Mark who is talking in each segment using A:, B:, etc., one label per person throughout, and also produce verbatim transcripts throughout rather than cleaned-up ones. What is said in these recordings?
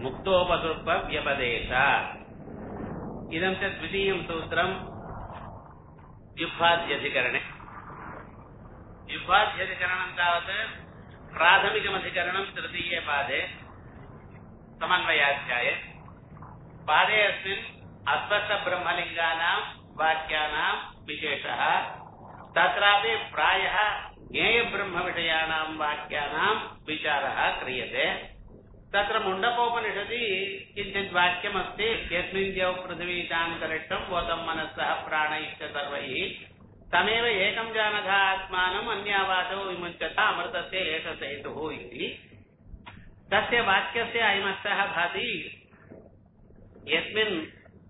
A: मुक्तोपसर्पव्यपदेश इदं च द्वितीयं सूत्रं युक्ताद्यधिकरणे युक्ताद्यधिकरणं तावत् प्राथमिकमधिकरणं तृतीये पादे समन्वयाध्याये पादे अस्मिन् अस्पष्टब्रह्मलिङ्गानां वाक्यानां विशेषः तत्रापि प्रायः ज्ञेयब्रह्मविषयाणां वाक्यानां विचारः क्रियते। तत्र मुण्डकोपनिषदि किञ्चित् वाक्यमस्ति यस्मिन् द्यौ पृथिवीचान्तरिक्षं वोतं मनसः प्राणैश्च सर्वैः तमेव एकं जानथ आत्मानम् अन्यावाचो विमुच्यत अमृतस्य एष सेतुः इति। तस्य वाक्यस्य अयमर्थः भाति यस्मिन्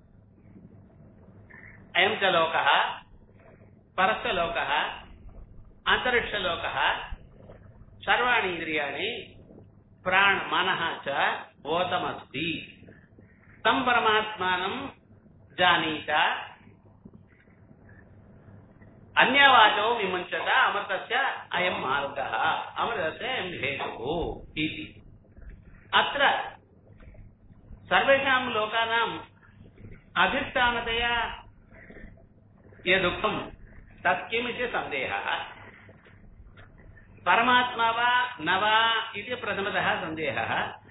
A: अयं च लोकः परश्च लोकः अन्तरिक्षलोकः सर्वाणि इन्द्रियाणि प्राण मनः च भूतमस्ति तं परमात्मानं जानीत अन्यवाचो विमुञ्चत अमृतस्य अयं मार्गः अमृतस्य अयं हेतुः इति। अत्र सर्वेषां लोकानाम् अधिष्ठानतया यदुक्तं तत्किमिति सन्देहः परमात्मा वा न वा इति प्रथमतः सन्देहः।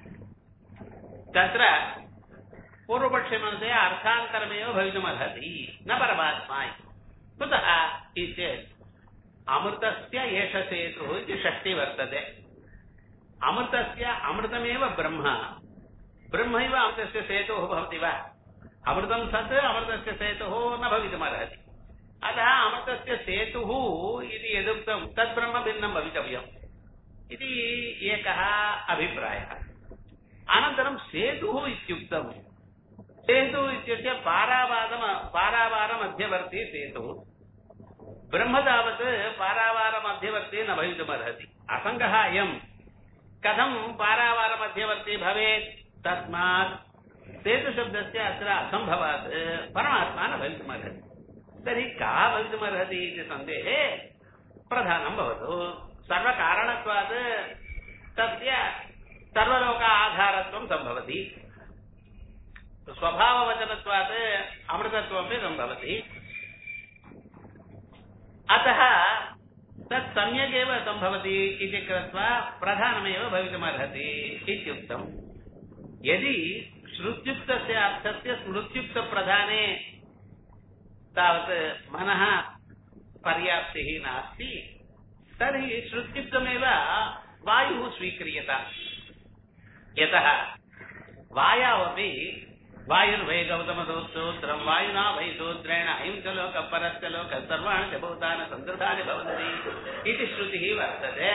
A: तत्र पूर्वपक्षमनसे अर्थान्तरमेव भवितुमर्हति न परमात्मा कुतः इत्येतत् अमृतस्य एष सेतुः इति षष्ठी वर्तते। अमृतस्य अमृतमेव ब्रह्म ब्रह्मैव अमृतस्य सेतुः भवति वा? अमृतं सत् अमृतस्य सेतुः न भवितुमर्हति। अतः अमृतस्य सेतुः इति यदुक्तं तद् ब्रह्म भिन्नं भवितव्यम् इति एकः अभिप्रायः। अनन्तरं सेतुः इत्युक्तं सेतुः इत्यस्य पारावारम पारावारमध्यवर्ती सेतुः ब्रह्म तावत् पारावारमध्यवर्ती न भवितुमर्हति। असङ्गः अयं कथं पारावारमध्यवर्ती भवेत्? तस्मात् सेतुशब्दस्य अत्र असम्भवात् परमात्मा न भवितुमर्हति। तर्हि का भवितुमर्हति इति सन्देहे प्रधानं भवतु। सर्वकारणत्वात् तस्य सर्वलोक आधारत्वं सम्भवति, स्वभाववचनत्वात् अमृतत्वमपि सम्भवति। अतः तत् सम्यगेव सम्भवति इति कृत्वा प्रधानमेव भवितुमर्हति इत्युक्तम्। यदि श्रुत्युक्तस्य अर्थस्य स्मृत्युक्तप्रधाने तावत् मनः पर्याप्तिः नास्ति तर्हि श्रुत्युक्तमेव वायुः स्वीक्रियताम्। यतः वायावपि वायुर्वै गौतमसूत्रं वायुना वै सूत्रेण अयं च लोकः परश्च लोकः सर्वाणि च भूतानि संवृतानि भवन्ति इति श्रुतिः वर्तते।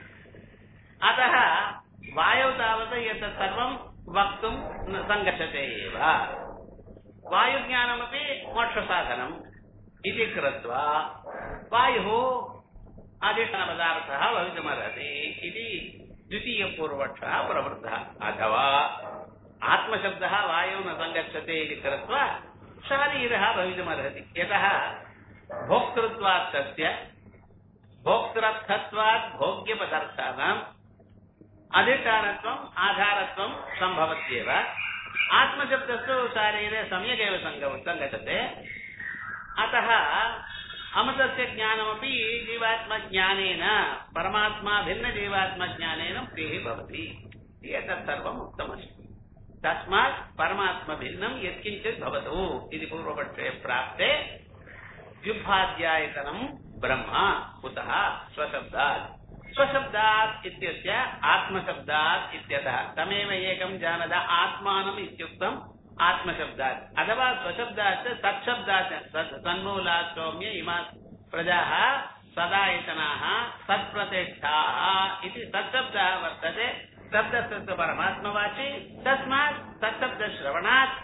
A: अतः वायौ तावत् एतत् सर्वं वक्तुं न सङ्गच्छते एव। वायुज्ञानमपि मोक्षसाधनम् इति कृत्वा वायुः अधिष्ठानपदार्थः भवितुमर्हति इति द्वितीयपूर्वपक्षः प्रवृत्तः। अथवा आत्मशब्दः वायौ न सङ्गच्छते इति कृत्वा शरीरः भवितुमर्हति। यतः भोक्तृत्वात् तस्य भोक्तृर्थत्वात् भोग्यपदार्थानाम् अधिष्ठानत्वम् आधारत्वं सम्भवत्येव। आत्मशब्दस्तु शारीरे सम्यगेव सङ्गच्छते। अतः अमृतस्य ज्ञानमपि जीवात्मज्ञानेन परमात्मा भिन्नजीवात्मज्ञानेन प्रियः भवति। एतत् सर्वम् उक्तमस्ति। तस्मात् परमात्मभिन्नं यत्किञ्चित् भवतु इति पूर्वपक्षे प्राप्ते व्युत्पाद्यायतनं ब्रह्म कुतः स्वशब्दात् स्वशब्दात् इत्यस्य आत्मशब्दात् इत्यतः तमेव एकं जानद आत्मानम् इत्युक्तम् आत्मशब्दात् अथवा स्वशब्दात् सत्शब्दात् तन्मूलात् सौम्य इमा प्रजाः सदायतनाः सत्प्रतिष्ठाः इति सत्शब्दः वर्तते। शब्दस्य परमात्मवाची तस्मात् सत्शब्दश्रवणात्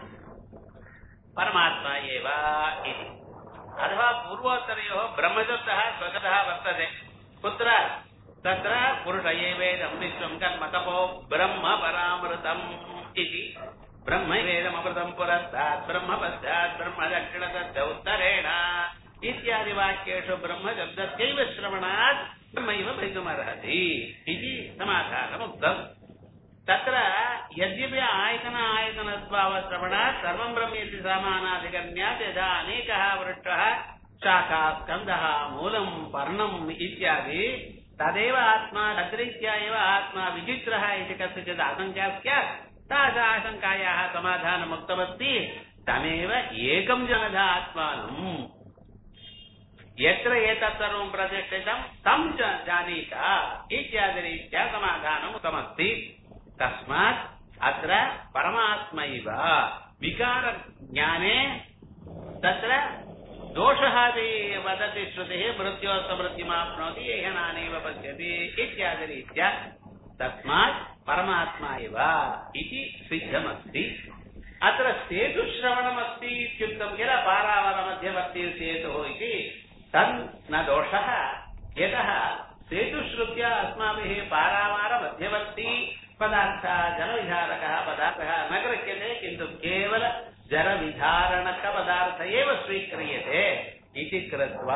A: परमात्मा एव इति। अथवा पूर्वोत्तरयोः ब्रह्मशब्दः स्वशब्दः वर्तते। कुत्र? तत्र पुरुष एवेदं विश्वं कर्म तपो ब्रह्म परामृतम् इति। ब्रह्मैवेदमृतं पुरस्तात् ब्रह्म पश्चात् ब्रह्म दक्षिणतश्च उत्तरेण इत्यादि वाक्येषु ब्रह्मशब्दस्यैव श्रवणात् ब्रह्मैव भवितुमर्हति इति समाधानमुक्तम्। तत्र यद्यपि आयतन आयतनत्वावश्रवणात् सर्वं ब्रह्मेति समानाधिकरण्यात् यदा अनेकः वृक्षः शाखा स्कन्धः मूलं पर्णम् इत्यादि तदेव आत्मा तद्रीत्या एव आत्मा विचित्रः इति कस्यचित् आशङ्का स्यात् तासा आशङ्कायाः समाधानमुक्तमस्ति तमेव एकं जनः आत्मानम् यत्र एतत् सर्वं प्रतिष्ठितं तं च जानीत इत्यादिरीत्या समाधानम् उक्तमस्ति तस्मात् अत्र परमात्मैव विकारज्ञाने तत्र दोषः वदति श्रुतिः मृत्योस्तमृत्युमाप्नोति एहनानेव पश्यति इत्यादिरीत्या तस्मात् परमात्मा एव इति सिद्धमस्ति अत्र सेतुश्रवणमस्ति इत्युक्तं किल पारावरमध्यवर्ती सेतुः इति तन् न दोषः यतः सेतुश्रुत्या अस्माभिः पारावारमध्यवर्ती पदार्थः जलविधारकः पदार्थः न गृह्यते किन्तु केवल जलविधारणक पदार्थ एव स्वीक्रियते इति कृत्वा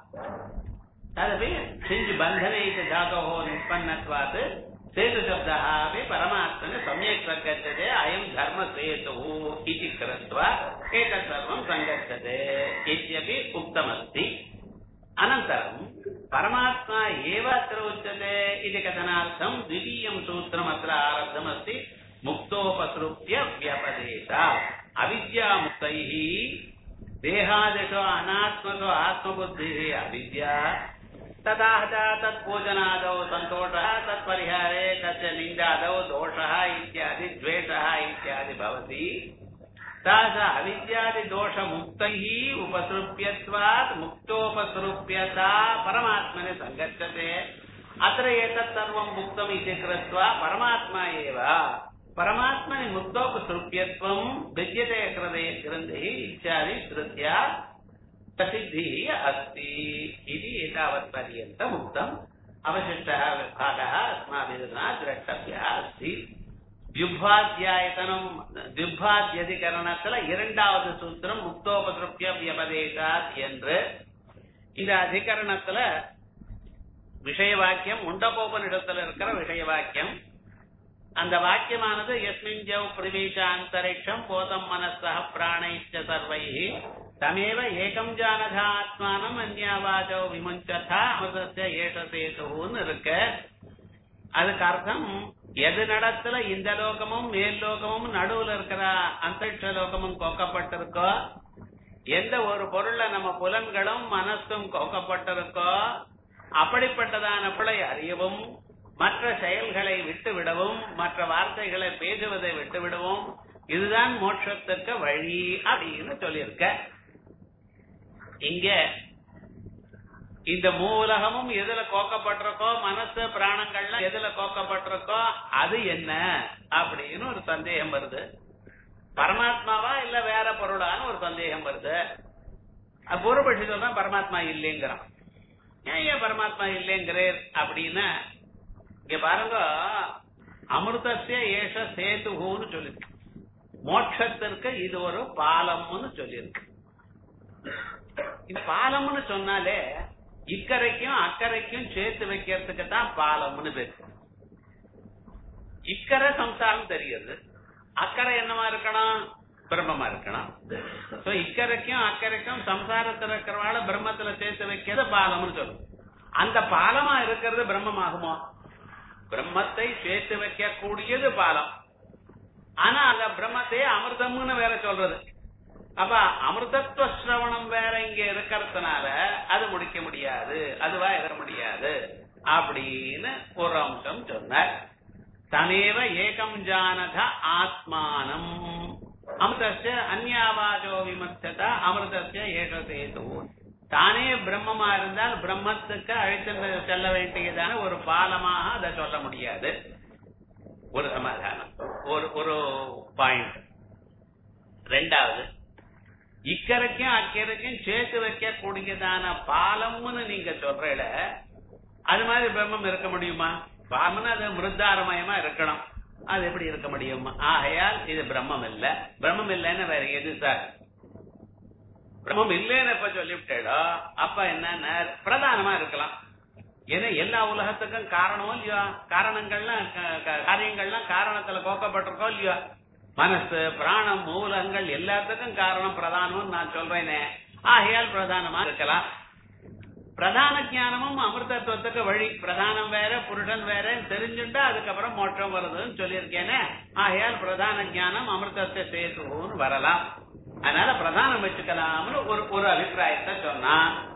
A: तदपि किञ्च बन्धने इति धातोः निष्पन्नत्वात् सेतुशब्दः अपि परमात्मने सम्यक् सङ्गच्छते अयं धर्मसेतुः इति कृत्वा एतत् सर्वं सङ्गच्छते इत्यपि उक्तमस्ति अनन्तरं परमात्मा एव अत्र उच्यते इति कथनार्थं द्वितीयं सूत्रमत्र आरब्धमस्ति मुक्तोपसृप्य व्यपदेशात् अविद्यामुक्तैः देहादिषु अनात्मसु आत्मबुद्धिः अविद्या तथा च तत्पूजनादौ सन्तोषः तत्परिहारे तस्य निन्दादौ दोषः इत्यादि द्वेषः इत्यादि भवति तासा अविद्यादिदोषमुक्तैः उपसृप्यत्वात् मुक्तोपसृप्यता परमात्मने सङ्गच्छते अत्र एतत् सर्वं मुक्तम् इति कृत्वा परमात्मा एव परमात्मनि मुक्तोपसृप्यत्वं विद्यते हृदये ग्रन्थिः इत्यादि श्रुत्या प्रसिद्धिः अस्ति इति एतावत्पर्यन्तम् उक्तम् अवशिष्टः भागः अस्माभिः द्रष्टव्यः अस्ति द्युभाध्यायतनं द्युभाध्यधिकरणத்துல இரண்டாவது சூத்திரம் முக்தோபசృప్ய வியபதேசாத் என்று இந்த அதிகரணத்துல விஷய வாக்கியம் முண்டகோபனிடத்துல இருக்கிற விஷய வாக்கியம் அந்த வாக்கியமானது யஸ்மின் ஜவ் பிரவிசாந்தரிக்ஷம் போதம் மனசः பிராணைச்ச சர்வைஹி தமேவ ஏகம் ஜானதா ஆத்மானம் அன்யாவாச்சோ விமுஞ்சதா அமிர்தஸ்ய ஏஷசேதுன்னு இருக்கு அதுக்கு அர்த்தம் எது நடத்துல இந்த லோகமும் மேல் லோகமும் நடுவுல இருக்கிற அந்தரிக்ஷ லோகமும் கோக்கப்பட்டிருக்கோ எந்த ஒரு பொருள்ல நம்ம புலன்களும் மனசும் கோக்கப்பட்டிருக்கோ அப்படிப்பட்டதான புலை அறியவும் மற்ற செயல்களை விட்டு விடவும் மற்ற வார்த்தைகளை பேசுவதை விட்டு விடவும் இதுதான் மோட்சத்திற்கு வழி அப்படின்னு சொல்லியிருக்க இங்க இந்த மூலகமும் எதுல கோக்கப்பட்டிருக்கோ மனசு பிராணங்கள்லாம் எதுல கோக்கப்பட்டிருக்கோ அது என்ன அப்படின்னு ஒரு சந்தேகம் வருது பரமாத்மாவா இல்ல வேற பொருளான்னு ஒரு சந்தேகம் வருது பூர்வபட்சி சொல்றான் பரமாத்மா இல்லைங்கிறான் ஏன் ஏன் பரமாத்மா இல்லைங்கிறேன் அப்படின்னா இங்க பாருங்க அமிர்தஸ்ய ஏஷ சேதுன்னு சொல்லிருக்கு மோட்சத்திற்கு இது ஒரு பாலம்னு சொல்லியிருக்கு இந்த பாலம்னு சொன்னாலே இக்கரைக்கும் அக்கறைக்கும் சேர்த்து வைக்கிறதுக்கு தான் பாலம்னு பேரு இக்கரை சம்சாரம் தெரியுது அக்கறை என்னமா இருக்கணும் பிரம்மமா இருக்கணும் இக்கரைக்கும் அக்கறைக்கும் சம்சாரத்துல இருக்கிறவால பிரம்மத்துல சேர்த்து வைக்கிறது பாலம்னு சொல்லும் அந்த பாலமா இருக்கிறது பிரம்மமாகுமோ பிரம்மத்தை சேர்த்து வைக்க கூடியது பாலம் ஆனா அந்த பிரம்மத்தை அமிர்தம்னு வேற சொல்றது அப்ப அமிர்தத்துவ சிரவணம் வேற இங்க இருக்கிறதுனால அது முடிக்க முடியாது அதுவா இருக்க முடியாது அப்படின்னு ஒரு அம்சம் சொன்னார் தமேவ ஏகம் ஜானத ஆத்மானம் அமிர்தஸ்ய அந்யாவாச்சோ விமர்சத அமிர்தஸ்ய ஏகசேது தானே பிரம்மமா இருந்தால் பிரம்மத்துக்கு அழைத்து செல்ல வேண்டியதான ஒரு பாலமாக அதை சொல்ல முடியாது ஒரு சமாதானம் ஒரு ஒரு பாயிண்ட் ரெண்டாவது இக்கரைக்கும் அக்கரைக்கும் சேர்த்து வைக்க கூடியதான பாலம்னு நீங்க சொல்றீல அது மாதிரி பிரம்மம் இருக்க முடியுமா பாலம்னா அது மிருத்தாரமயமா இருக்கணும் அது எப்படி இருக்க முடியும் ஆகையால் இது பிரம்மம் இல்ல பிரம்மம் இல்லைன்னு வேற எது சார் பிரம்மம் இல்லைன்னு எப்ப சொல்லிவிட்டேடோ அப்ப என்ன பிரதானமா இருக்கலாம் ஏன்னா எல்லா உலகத்துக்கும் காரணமும் இல்லையா, காரணங்கள்லாம் காரியங்கள்லாம் காரணத்துல கோக்கப்பட்டிருக்கோம் இல்லையா, மனசு பிராணம் மூலங்கள் எல்லாத்துக்கும் காரணம் பிரதானம் நான் சொல்றேனே. ஆகையால் பிரதானமா இருக்கலாம். பிரதான ஞானமும் அமிர்தத்துவத்துக்கு வழி. பிரதானம் வேற புருஷன் வேற தெரிஞ்சுட்டா அதுக்கப்புறம் மோட்சம் வருதுன்னு சொல்லியிருக்கேனே. ஆகையால் பிரதான ஞானம் அமிர்தத்தை சேர்த்துவோம்னு வரலாம். அதனால பிரதானம் வச்சுக்கலாம்னு ஒரு ஒரு அபிப்பிராயத்தை சொன்னா,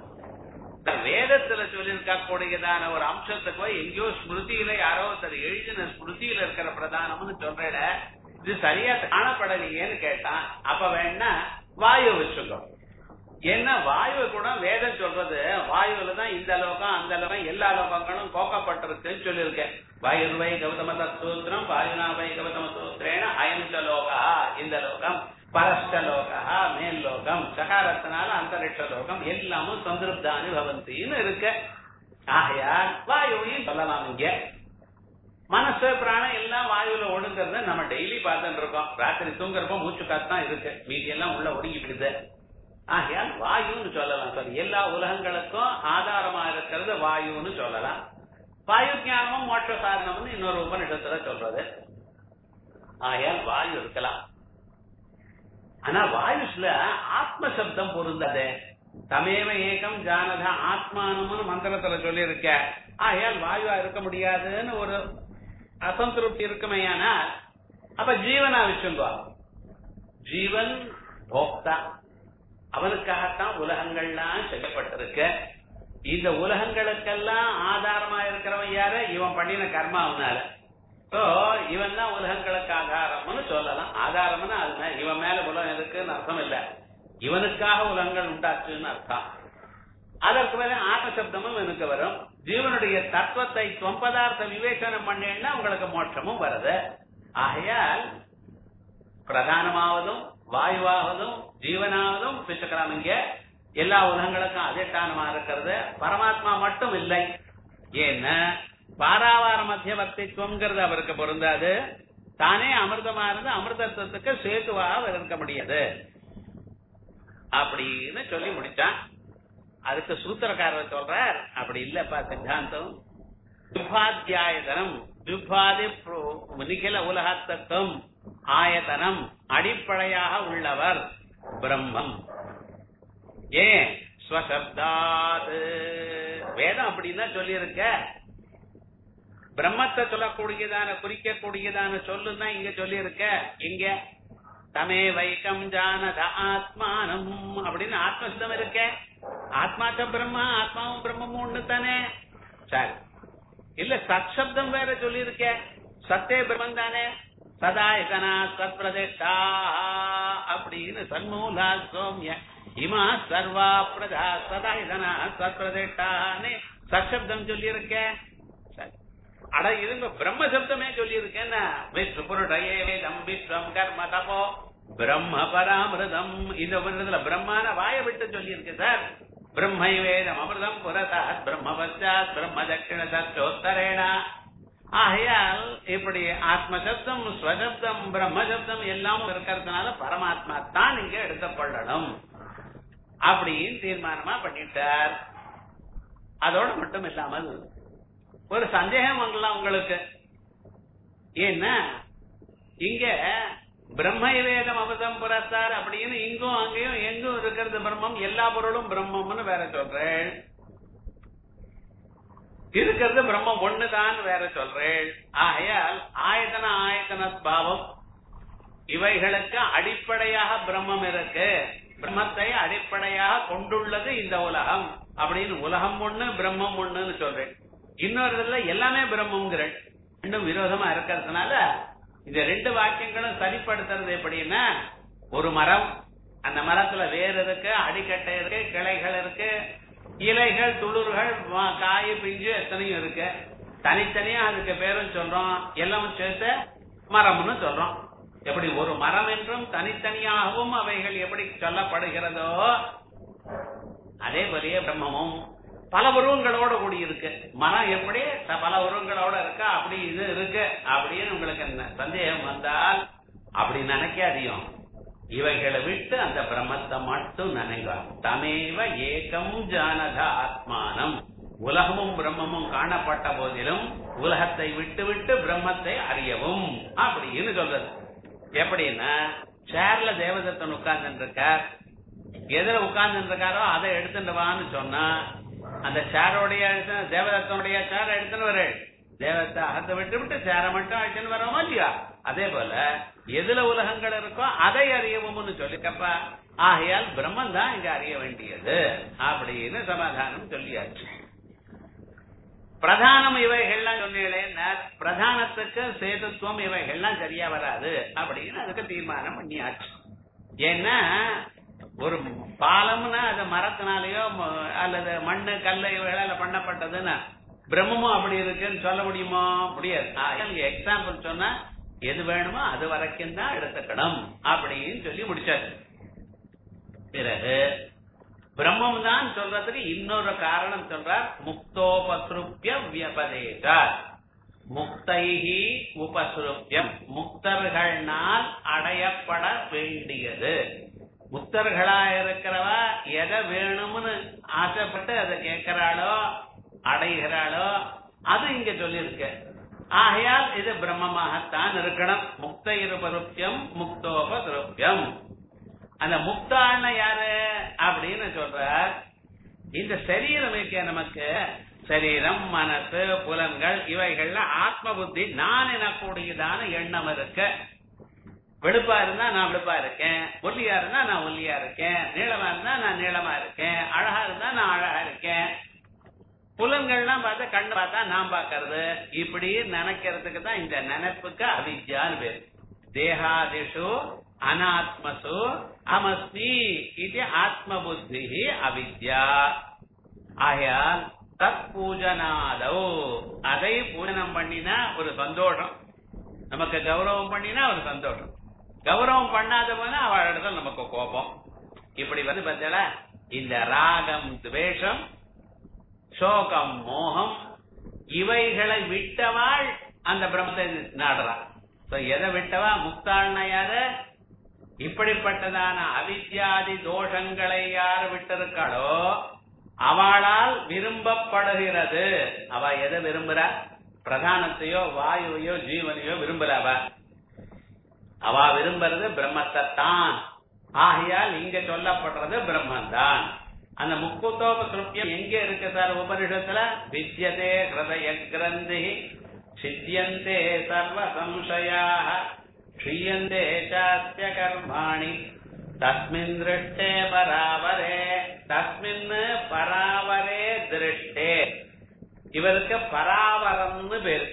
A: வேதத்துல சொல்லியிருக்க கூடியதான ஒரு அம்சத்துக்கு போய் எங்கேயோ ஸ்மிருதியில யாரோ ஒருத்தர் எழுதின ஸ்மிருதியில இருக்கிற பிரதானம்னு சொல்றேன், இது சரியா காணப்படலையேன்னு கேட்டான். அப்ப வேணா வாயு வச்சுக்கோ. ஏன்னா வாயு கூட வேதம் சொல்றது, வாயுல தான் இந்த லோகம் அந்த லோகம் எல்லா லோகங்களும் கோக்கப்பட்டிருக்குன்னு சொல்லியிருக்கேன். வாயுவை கௌதம சூத்திரம் வாயுனாவை கௌதம சூத்திரேன அயந்த லோகா, இந்த லோகம் பரஷ்ட லோகா மேல் லோகம், சகாரத்தினால அந்தரிக்ஷ லோகம் எல்லாமும் சந்திருப்தானி பவந்தின்னு இருக்கு. ஆகையால் வாயுவையும் சொல்லலாம். இங்க மனசு பிராணம் எல்லாம் வாயுல ஒடுங்கிறத நம்ம டெய்லி பார்த்துட்டு இருக்கோம். ராத்திரி தூங்குறப்ப மூச்சு காத்தான் இருக்கு, மீதி எல்லாம் உள்ள ஒடுங்கிட்டு. ஆகையால் வாயுன்னு சொல்லலாம். சார் எல்லா உலகங்களுக்கும் ஆதாரமா இருக்கிறது வாயுன்னு சொல்லலாம். வாயு ஞானமும் மோட்ச சாரணம்னு இன்னொரு உபநிஷத்துல சொல்றது. ஆகையால் வாயு இருக்கலாம். ஆனா வாயுஸ்ல ஆத்ம சப்தம் பொருந்தது. தமேவ ஏகம் ஜானதா ஆத்மானம்னு மந்திரத்துல சொல்லி இருக்க. ஆகையால் வாயுவா இருக்க முடியாதுன்னு ஒரு அசந்திருப்தி இருக்குமையானா அப்ப ஜீவனா வச்சுங்கோ. ஜீவன் போக்தா, அவனுக்காகத்தான் உலகங்கள்லாம் செய்யப்பட்டிருக்கு. இந்த உலகங்களுக்கெல்லாம் ஆதாரமா இருக்கிறவன் யாரு? இவன் பண்ணின கர்மாவனால. சோ இவன் தான் உலகங்களுக்கு ஆதாரம்னு சொல்லலாம். ஆதாரம்னு அது இவன் மேல உலகம் இருக்குன்னு அர்த்தம் இல்ல, இவனுக்காக உலகங்கள் உண்டாச்சுன்னு அர்த்தம். அதற்கு மேல ஆத்ம சப்தமும் எனக்கு வரும். ஜீவனுடைய தத்துவத்தை தொம்பதார்த்த விவேச்சனம் பண்ணேன்னா உங்களுக்கு மோட்சமும் வருது. ஆகையால் பிரதானமாவதும் வாயுவாவதும் ஜீவனாவதும் பிச்சுக்கலாம். இங்க எல்லா உலகங்களுக்கும் அதிஷ்டானமா இருக்கிறது பரமாத்மா மட்டும் இல்லை. ஏன்னா பாராவார மத்தியவர்த்தித்துவம்ங்கிறது அவருக்கு பொருந்தாது. தானே அமிர்தமா இருந்து அமிர்தத்துவத்துக்கு சேதுவாக இருக்க முடியாது அப்படின்னு சொல்லி முடிச்சான். அதுக்கு சூத்திரக்காரர் சொல்றார், அப்படி இல்லப்பா சித்தாந்தம். ஜுப்பாத்தியாயதனம், ஜுப்பாதி நிகில உலகத்துவம் ஆயத்தனம் அடிப்படையாக உள்ளவர் பிரம்மம். ஏன் ஸ்வசப்தாத் வேதம் அப்படின்னா சொல்லி இருக்க. பிரம்மத்தை சொல்லக்கூடியதான குறிக்கக்கூடியதான சொல்லுதான் இங்க சொல்லி இருக்க. இங்க தமே வைக்கம் ஜானத ஆத்மானம் அப்படின்னு ஆத்மசிதம் இருக்க. ஆத்மாத்த பிரம்மா, ஆத்மாவும் பிரம்மமும் ஒண்ணு தானே. சரி, இல்ல சத்சப்தம் வேற சொல்லி இருக்க. சத்தே பிரம்மன் தானே. சதாயகனா சத்பிரதிஷ்டா அப்படின்னு சண்மூலா சோம்ய இமா சர்வா பிரஜா சதாயகனா சத்பிரதிஷ்டான்னு சத்சப்தம் சொல்லி இருக்க. அட இதுங்க பிரம்ம சப்தமே சொல்லி இருக்கேன். விஸ்வபுருடம் விஸ்வம் கர்ம தபோ பிரம்ம பராமிருதம். இந்த உபநிடத்துல பிரம்மான வாய விட்டு சொல்லி இருக்கு சார். பிரம்மை வேதம் அமிர்தம் புரதாத் பிரம்ம பச்சாத் பிரம்ம தட்சிண சோத்தரேனா. ஆகையால் இப்படி ஆத்ம சப்தம் ஸ்வசப்தம் பிரம்ம சப்தம் எல்லாம் இருக்கிறதுனால பரமாத்மா தான் இங்க எடுத்துக்கொள்ளணும் அப்படின்னு தீர்மானமா பண்ணிட்டார். அதோட மட்டும் இல்லாமல் ஒரு சந்தேகம் வாங்கலாம் உங்களுக்கு. ஏன்னா இங்க பிரம்ம வேதம் அமிர்தம் புரத்தார் அப்படின்னு இங்கும் அங்கேயும் எங்கும் இருக்கிறது பிரம்மம், எல்லா பொருளும் பிரம்மம்னு வேற சொல்றேன். இருக்கிறது பிரம்மம் ஒண்ணுதான் வேற சொல்றேன். ஆகையால் ஆயத்தன ஆயத்தன பாவம் இவைகளுக்கு அடிப்படையாக பிரம்மம் இருக்கு. பிரம்மத்தை அடிப்படையாக கொண்டுள்ளது இந்த உலகம் அப்படின்னு உலகம் ஒண்ணு பிரம்மம் ஒண்ணுன்னு சொல்றேன். இன்னொரு இதுல எல்லாமே பிரம்மங்கிற ரெண்டும் விரோதமா இருக்கிறதுனால இந்த ரெண்டு வாக்கியங்களும் சரிப்படுத்துறது எப்படின்னா, ஒரு மரம், அந்த மரத்துல வேர் இருக்கு, அடிக்கட்டை இருக்கு, கிளைகள் இருக்கு, இலைகள், துளிர்கள், காய், பிஞ்சு எத்தனையும் இருக்கு. தனித்தனியா அதுக்கு பேரும் சொல்றோம், எல்லாம் சேர்த்து மரம்னு சொல்றோம். எப்படி ஒரு மரம் என்றும் தனித்தனியாகவும் அவைகள் எப்படி சொல்லப்படுகிறதோ அதே போலயே பிரம்மமும் பல உருவங்களோட கூடி இருக்கு. மரம் எப்படி பல உருவங்களோட இருக்கா, அப்படி இது இருக்கு அப்படின்னு உங்களுக்கு என்ன சந்தேகம் வந்தால் அப்படி நினைக்காதியும். இவைகளை விட்டு அந்த பிரம்மத்தை மட்டும் நினைங்க. தமேவ ஏகம் ஜானத ஆத்மானம். உலகமும் பிரம்மமும் காணப்பட்ட போதிலும் உலகத்தை விட்டு விட்டு பிரம்மத்தை அறியவும் அப்படின்னு சொல்றது. எப்படின்னா சேர்ல தேவதத்தன் உட்கார்ந்து இருக்கார், எதிர உட்கார்ந்து இருக்காரோ அதை எடுத்துட்டு வான்னு சொன்னா அந்த சேரோடைய தேவதத்தனுடைய சேரை எடுத்துன்னு வர, தேவத்தை அகத்தை விட்டு விட்டு சேரை மட்டும் அழைச்சுன்னு வரோமா இல்லையா? அதே போல எதுல உலகங்கள் இருக்கோ அதை அறியவும்னு சொல்லிக்கப்பா. ஆகையால் பிரம்மன் தான் இங்க அறிய வேண்டியது அப்படின்னு சமாதானம் சொல்லியாச்சு. பிரதானம் இவைகள்லாம் சொன்னீங்களே, பிரதானத்துக்கு சேதுத்துவம் இவைகள்லாம் சரியா வராது அப்படின்னு அதுக்கு தீர்மானம் பண்ணியாச்சு. ஏன்னா ஒரு பாலம்னா அது மரத்தினாலேயோ அல்லது மண்ணு கல்லு இவைகளால பண்ணப்பட்டதுன்னா பிரம்மமும் அப்படி இருக்குன்னு சொல்ல முடியுமோ? முடியாது. எக்ஸாம்பிள் சொன்னா எது வேணுமோ அது வரைக்கும் தான் எடுத்துக்கணும் அப்படின்னு சொல்லி முடிச்சாச்சு. பிறகு பிரம்மம் தான் சொல்றதுக்கு இன்னொரு காரணம் சொல்றார். முக்தோபசுருப்பிய வியபதேசார், முக்தைஹி உபசுருப்பியம், முக்தர்களால் அடையப்பட வேண்டியது. முக்தர்களா இருக்கிறவா எதை வேணும்னு ஆசைப்பட்டு அதை கேட்கிறாளோ அடைகிறாளோ அது இங்க சொல்லியிருக்க. ஆகையால் இது பிரம்மமாகத்தான் இருக்கணும். முக்த இருபருப்பியம் முக்தோபசுருப்பியம். அந்த முக்தான யாரு அப்படின்னு சொல்றார். இந்த சரீரம் இருக்க நமக்கு சரீரம் மனசு புலன்கள் இவைகள்ல ஆத்ம புத்தி நான் எனக்கூடியதான எண்ணம் இருக்கு. வெளுப்பா இருந்தா நான் வெளுப்பா இருக்கேன், ஒல்லியா இருந்தா நான் ஒல்லியா இருக்கேன், நீளமா இருந்தா நான் நீளமா இருக்கேன், அழகா இருந்தா நான் அழகா இருக்கேன். புலன்கள்லாம் பார்த்தா கண்ணு பார்த்தா நான் பாக்கிறது, இப்படி நினைக்கிறதுக்கு தான் இந்த நினைப்புக்கு அவித்யான்னு பேரு. தேகாதிஷு அனாத்மசு அமஸ்மி இது ஆத்ம புத்தி அவித்யா. ஆகையால் தத் பூஜனாதோ, அதை பூஜனம் பண்ணினா ஒரு சந்தோஷம், நமக்கு கௌரவம் பண்ணினா ஒரு சந்தோஷம், கௌரவம் பண்ணாத போனா அவள் இடத்துல நமக்கு கோபம். இப்படி வந்து பார்த்தா இந்த ராகம் துவேஷம் சோகம் மோகம் இவைகளை விட்டவாள் அந்த பிரம்மத்தை நாடுறா. எதை விட்டவா? முக்தாள்னா யாரு? இப்படிப்பட்டதான அவித்யாதி தோஷங்களை யார் விட்டிருக்காளோ அவளால் விரும்பப்படுகிறது. அவ எதை விரும்புறா? பிரதானத்தையோ வாயுவையோ ஜீவனையோ விரும்புறவ. அவ விரும்புறது பிரம்மத்தான். ஆகையால் இங்க சொல்லப்படுறது பிரம்மந்தான். அந்த முக்குத்தோபசுருப்பியம் எங்க இருக்கு சார்? உபனிஷத்துல வித்யதே ஹிருதய கிரந்தி சித்யந்தே சர்வ சம்சயாஹ க்ஷீயந்தே சாஸ்ய கர்மாணி தஸ்மின் திருஷ்டே பராவரே தஸ்மின் பராவரே திருஷ்டே. இவருக்கு பராவரம்னு பேரு.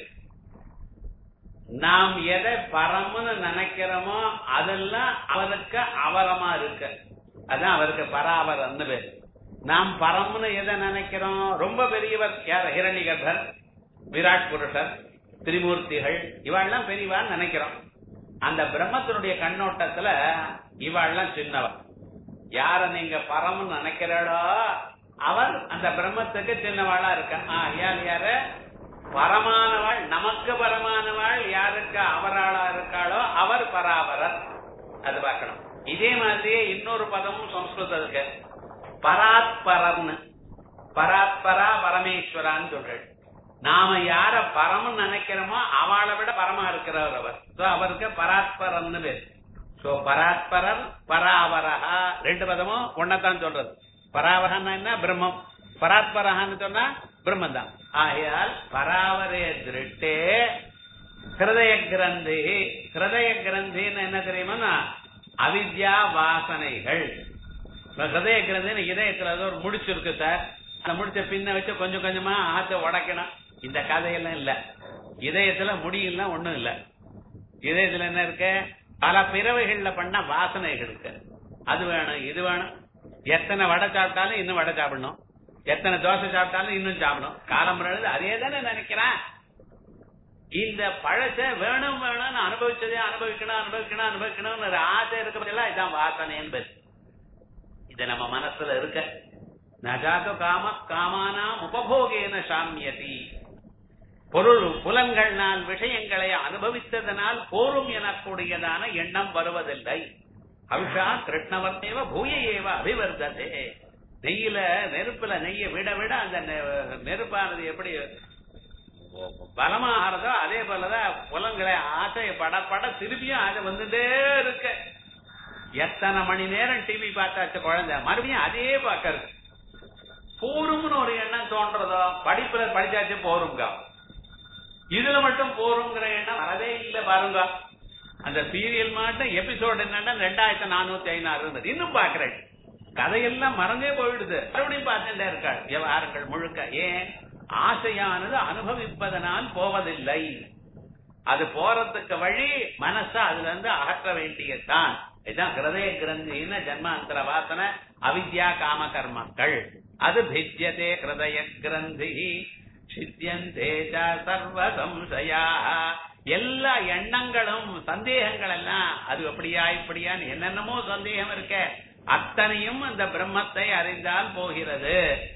A: நாம் எதை பரம்னு நினைக்கிறோமோ அதெல்லாம் அவருக்கு அவரமா இருக்கு, அதான் அவருக்கு பராவரம்னு பேரு. நாம் பரம்னு எதை நினைக்கிறோம்? ரொம்ப பெரியவர் யார்? ஹிரண்யகர்பர், விராட் புருஷர், திரிமூர்த்திகள், இவாள்லாம் பெரியவான்னு நினைக்கிறோம். அந்த பிரம்மத்தினுடைய கண்ணோட்டத்துல இவாள்லாம் சின்னவர். யார நீங்க பரம்னு நினைக்கிறாளோ அவர் அந்த பிரம்மத்துக்கு சின்னவாளா இருக்க. யார் யாரு? பரமானவாள், நமக்கு பரமானவாள் யாருக்கு அவராளா இருக்காளோ அவர் பராபரர். அது பார்க்கணும். இதே மாதிரியே இன்னொரு பதமும் சம்ஸ்கிருதம் இருக்கு, பராத்பரர்னு. பராத்பரா பரமேஸ்வரான்னு சொல்றேன். நாம யார பரம நினைக்கிறோமோ அவளை விட பரமா இருக்கிறவர் அவர். அவருக்கு பராத்பரன்னு பேர். சோ பராத்பரர் பராவரஹா ரெண்டு பதமும் ஒன்னதான் சொல்றது. பராவரன்னா என்ன? பிரம்மம். பராத்பரஹான்னு சொன்னா பிரம்மன் தான். ஆகையால் பராவரே திருட்டே ஹிருதய கிரந்தி. ஹிருதய கிரந்தின்னு என்ன தெரியுமா? அவித்யா வாசனைகள். ஹிருதய கிரந்தின்னு இதயத்துல ஒரு முடிச்சிருக்கு சார். அந்த முடிச்ச பின்ன வச்சு கொஞ்சம் கொஞ்சமா ஆத்த உடைக்கணும். இந்த கதையெல்லாம் இல்ல. இதயத்துல முடியெல்லாம் ஒண்ணும் இல்ல. இதயத்துல என்ன இருக்கு? பல பிறவைகள்ல பண்ண வாசனைகள் இருக்கு. அது வேணும் இது வேணும். எத்தனை வடை சாப்பிட்டாலும் இன்னும் வடை சாப்பிடணும், எத்தனை தோசை சாப்பிட்டாலும் இன்னும் சாப்பிடணும். காலம் அதே தானே நினைக்கிறேன். இந்த பழத்தை வேணும் வேணும்னு அனுபவிச்சதே அனுபவிக்கணும் அனுபவிக்கணும் அனுபவிக்கணும்னு ஒரு ஆசை இருக்க, இதான் வாசனை என்பது. இது நம்ம மனசுல இருக்க. நஜாத காம காமானாம் உபபோகேன சாமியதி. பொருள் புலன்கள்னால் விஷயங்களை அனுபவித்ததனால் போரும் எனக்கூடியதான எண்ணம் வருவதில்லை. அவிஷா கிருஷ்ணவர்த்தேவ பூய ஏவ அபிவர்த்ததே. நெய்யில நெருப்புல நெய்ய விட விட அந்த நெருப்பானது எப்படி பலமா ஆறதோ அதே போலதான் புலங்களை ஆசைய பட பட திருப்பியும் ஆசை வந்துட்டே இருக்க. எத்தனை மணி நேரம் டிவி பார்த்தாச்சு குழந்தை மறுபடியும் அதே பாக்கிறது. போரும்னு ஒரு எண்ணம் தோன்றதோ படிப்புல படிச்சாச்சு போருங்க, இதுல மட்டும் போருங்கிற எண்ணம் வரதே இல்லை பாருங்க. அந்த சீரியல் மட்டும் எபிசோடு என்னன்னா ரெண்டாயிரத்தி நானூத்தி ஐநாறு இருந்தது, இன்னும் பாக்குறேன். கதையெல்லாம் மறந்தே போயிடுது, மறுபடியும் பார்த்துட்டே இருக்காள் விவகாரங்கள் முழுக்க. ஏன்? ஆசையானது அனுபவிப்பதனால் போவதில்லை. அது போறதுக்கு வழி மனச அதுல இருந்து அகற்ற வேண்டியதுதான். இதுதான் ஹிருதய கிரந்தின ஜன்மாந்தர வாசனை அவித்யா காம கர்மங்கள். அது பிஜ்யதே ஹிருதய கிரந்தி சித்தியந்தே சர்வ சம்சயா. எல்லா எண்ணங்களும் சந்தேகங்கள் எல்லாம் அது அப்படியா இப்படியான்னு என்னென்னமோ சந்தேகம் இருக்க அத்தனையும் அந்த பிரம்மத்தை அறிந்தால் போகிறது.